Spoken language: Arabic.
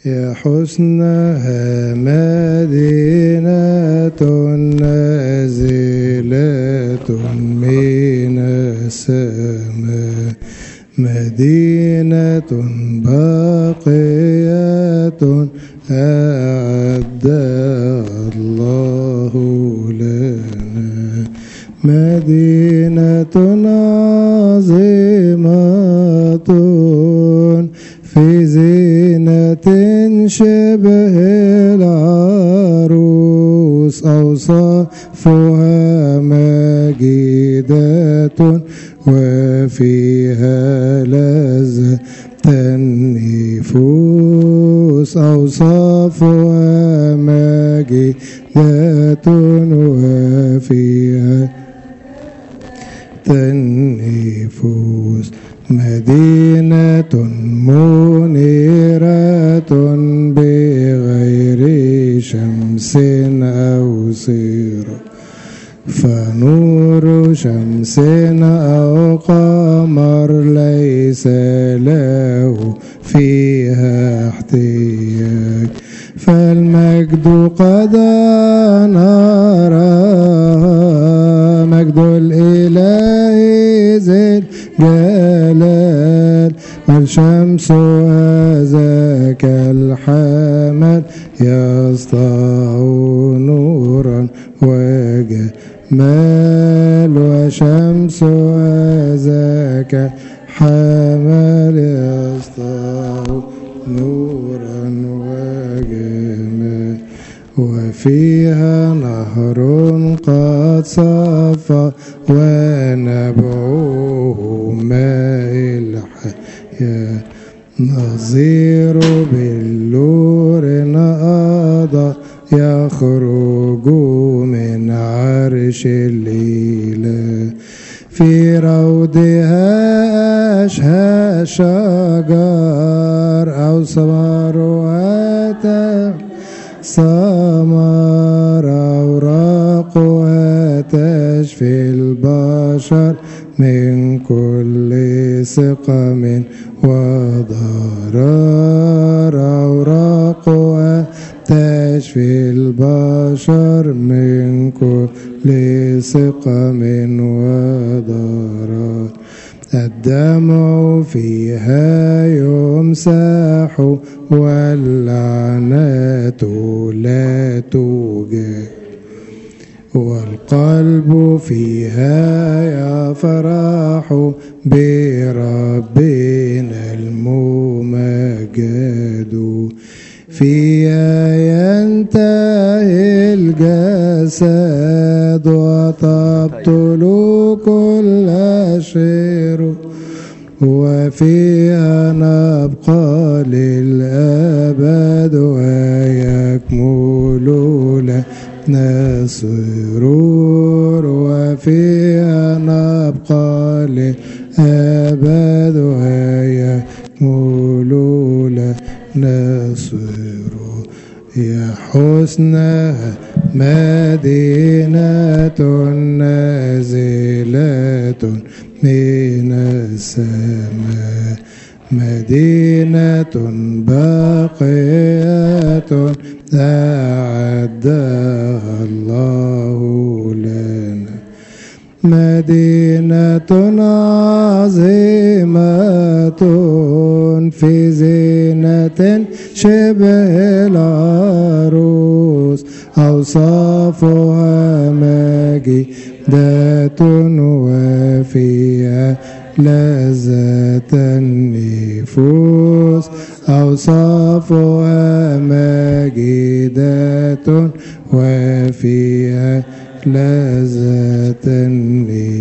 يا حسنها مدينة نازلة من السماء، مدينة باقية أعدها الله لنا، مدينة عظيمة في زينة شبه العروس، أوصافها مجيدة وفيها لذة النفوس، أوصافها مجيدة وفيها النفوس، مدينة منيرة بغير شمس أو سراج، فنور شمس أو قمر ليس له فيها احتياج، فالمجد قد نراها، مجد الإله ذي الجلال، والشمس هذاك الحمل يسطع نورا وجمال، وشمس هذاك حمل يسطع نورا وجمال، وفيها نهر قد صفى ونبعه ماء الحياة، نظير بالنور نهضة يخرج من عرش الإله، في روضها أشهى شجر أو ثمرها ثمر، أوراقها تشفي البشر من كل سقم وضرر، أوراقها تشفي البشر من كل سقم وضرر، الدمع فيها يمسح واللعنات لا توجد، والقلب فيها يفرح بربنا الممجد، فيها ينتهي الجسد وتبطل كل شر، وفيها نبقى للأبد ويكمل لنا سرور، وفيها نبقى للأبد ويكمل لنا سرور، يا حسنها مدينة نازلة من السماء، مدينة باقية أعدها الله لنا، مدينة عظيمة في زينة شبه العروس، أوصافها مجيدة وفيها لذة النفوس، أوصافها مجيدة وفيها لذة النفوس.